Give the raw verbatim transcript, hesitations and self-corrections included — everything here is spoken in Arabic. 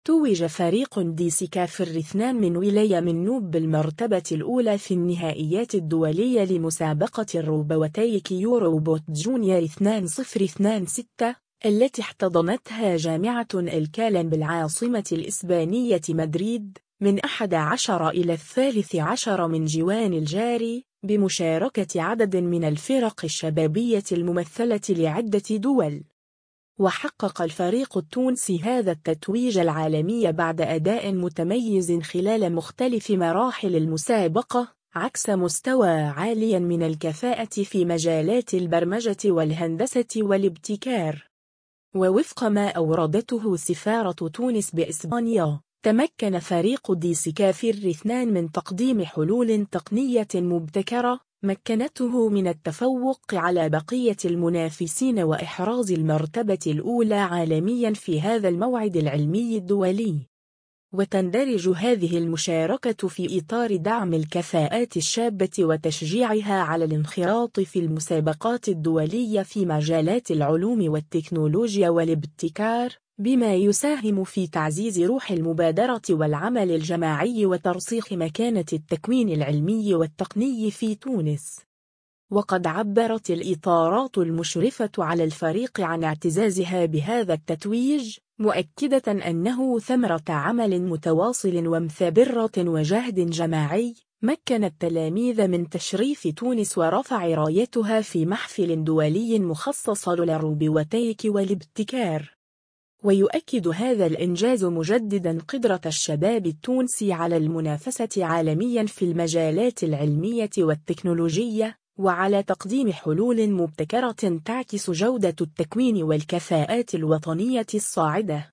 توج فريق دي سي كافر اثنان من ولاية منوب بالمرتبة الأولى في النهائيات الدولية لمسابقة الروبوتيك يوروبوت جونيور اثنين صفر اثنين ستة التي احتضنتها جامعة الكالن بالعاصمة الإسبانية مدريد من أحد عشر إلى الثالث عشر من جوان الجاري، بمشاركة عدد من الفرق الشبابية الممثلة لعدة دول. وحقق الفريق التونسي هذا التتويج العالمي بعد أداء متميز خلال مختلف مراحل المسابقة، عكس مستوى عالي من الكفاءة في مجالات البرمجة والهندسة والابتكار. ووفق ما أوردته سفارة تونس بإسبانيا، تمكن فريق دي سي كافر اثنان من تقديم حلول تقنية مبتكرة مكنته من التفوق على بقية المنافسين وإحراز المرتبة الأولى عالميا في هذا الموعد العلمي الدولي. وتندرج هذه المشاركة في إطار دعم الكفاءات الشابة وتشجيعها على الانخراط في المسابقات الدولية في مجالات العلوم والتكنولوجيا والابتكار، بما يساهم في تعزيز روح المبادرة والعمل الجماعي وترسيخ مكانة التكوين العلمي والتقني في تونس. وقد عبرت الإطارات المشرفة على الفريق عن اعتزازها بهذا التتويج، مؤكدة أنه ثمرة عمل متواصل ومثابرة وجهد جماعي مكن التلاميذ من تشريف تونس ورفع رايتها في محفل دولي مخصص للروبوتيك والابتكار. ويؤكد هذا الإنجاز مجددا قدرة الشباب التونسي على المنافسة عالميا في المجالات العلمية والتكنولوجية، وعلى تقديم حلول مبتكرة تعكس جودة التكوين والكفاءات الوطنية الصاعدة.